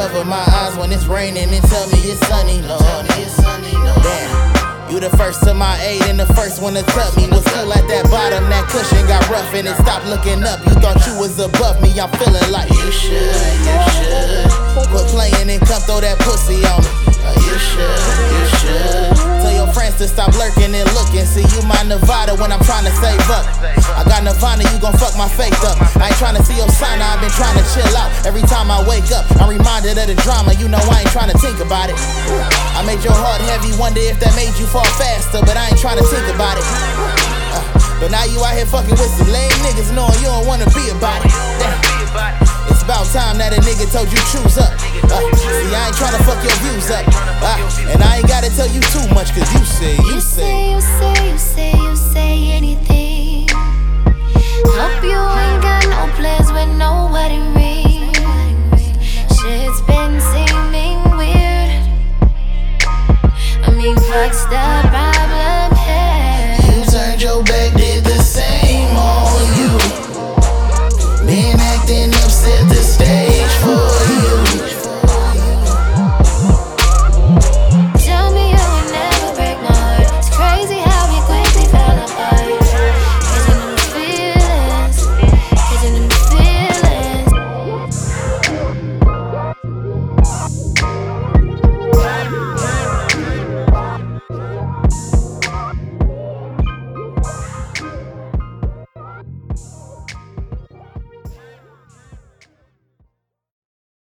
cover my eyes when it's raining and tell me it's sunny, Lord. Damn, you the first to my aid and the first one to tell me was cool at that bottom. That cushion got rough and it stopped looking up. You thought you was above me, I'm feeling like you should. Quit playing and come throw that pussy on me. You should. Tell your friends to stop lurking and looking. See you my Nevada when I'm trying to save up. I got Nirvana, you gon' fuck my faith up. I ain't tryna see your sign, I've been trying to chill out. Every time I wake up, I'm reminded of the drama. You know I ain't tryna think about it. I made your heart heavy, wonder if that made you fall faster, but I ain't tryna think about it. But now you out here fucking with some lame niggas, knowing you don't wanna be about it. It's about time that a nigga told you choose up. See, I ain't tryna fuck your views up. And I ain't gotta tell you too much, cause you say anything. Hope you ain't got no plans with nobody real.